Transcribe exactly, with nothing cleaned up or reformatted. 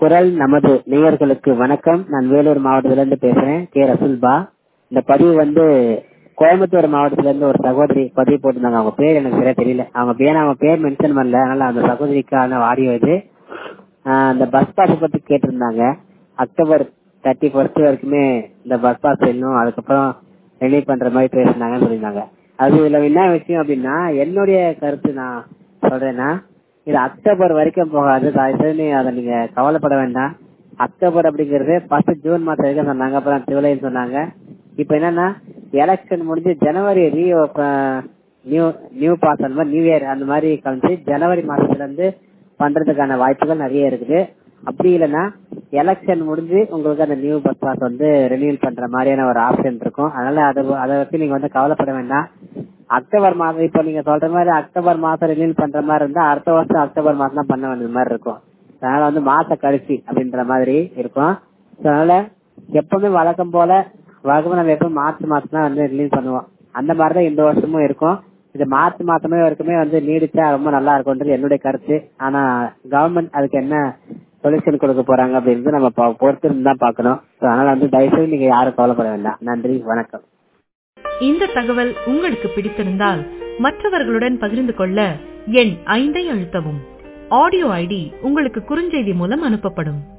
குரல் நமது நேயர்களுக்கு வணக்கம். நான் வேலூர் மாவட்டத்திலிருந்து பேசுறேன், கே ரசூல்பா. இந்த பதிவு வந்து கோயம்புத்தூர் மாவட்டத்துல இருந்து ஒரு சகோதரி பதிவு போட்டிருந்தாங்க. அவங்க பேர் எனக்கு சரியா தெரியல. அவங்க பேர் அவங்க பேர் மென்ஷன் பண்ணல, அதனால அந்த சகோதரிக்கான ஆடியோ இது. அந்த பஸ் பாஸ் பத்தி கேட்டிருந்தாங்க. அக்டோபர் தேர்ட்டி ஃபர்ஸ்ட் வரைக்குமே இந்த பஸ் பாஸ் இன்னும் அதுக்கப்புறம் ரெனியூ பண்ற மாதிரி பேசினாங்கன்னு சொல்லியிருந்தாங்க. அது இதுல என்ன விஷயம் அப்படின்னா, என்னுடைய கருத்து நான் சொல்றேன்னா, இது அக்டோபர் வரைக்கும் போகாது. தயவுசெய்து அதை நீங்க கவலைப்பட வேண்டாம். அக்டோபர் அப்படிங்கிறது ஃபர்ஸ்ட் ஜூன் மாசம் வரைக்கும் சொன்னாங்க, அப்புறம் ஜூலைன்னு சொன்னாங்க. இப்ப என்னன்னா எலெக்ஷன் முடிஞ்சு ஜனவரி நியூ நியூ பாஸ் அந்த மாதிரி நியூ இயர் அந்த மாதிரி கழிஞ்சு ஜனவரி மாசத்துல இருந்து பண்றதுக்கான வாய்ப்புகள் நிறைய இருக்குது. அப்படி இல்லைன்னா எலெக்ஷன் முடிஞ்சு உங்களுக்கு அந்த நியூ பஸ் பாஸ் வந்து ரெனியூல் பண்ற மாதிரியான ஒரு ஆப்ஷன் இருக்கும். அதனால அதை அதை வச்சு நீங்க வந்து கவலைப்பட வேண்டாம். அக்டோபர் மாதம் இப்ப நீங்க சொல்ற மாதிரி அக்டோபர் மாசம் ரினியூல் பண்ற மாதிரி இருந்தா அடுத்த வருஷம் அக்டோபர் மாசம் தான் பண்ண வேண்டிய மாதிரி இருக்கும். அதனால வந்து மாச கழிச்சு அப்படின்ற மாதிரி இருக்கும். அதனால எப்பவுமே வழக்கம் போல வழக்கமா நம்ம எப்பவும் மார்ச் மாசம் தான் வந்து ரிலீஸ் பண்ணுவோம். அந்த மாதிரிதான் இந்த வருஷமும் இருக்கும். இது மார்ச் மாசமே வரைக்குமே வந்து நீடிச்சா ரொம்ப நல்லா இருக்கும்ன்றது என்னுடைய கருத்து. ஆனா கவர்மெண்ட் அதுக்கு என்ன சொல்யூஷன் கொடுக்க போறாங்க அப்படின்றது நம்ம பொறுத்து இருந்து தான் பாக்கணும். அதனால வந்து தயவுசெய்து நீங்க யாரும் கவலைப்பட வேண்டாம். நன்றி, வணக்கம். இந்த தகவல் உங்களுக்கு பிடித்திருந்தால் மற்றவர்களுடன் பகிர்ந்து கொள்ள எண் ஐந்தை அழுத்தவும். ஆடியோ ஐடி உங்களுக்கு குறுஞ்செய்தி மூலம் அனுப்பப்படும்.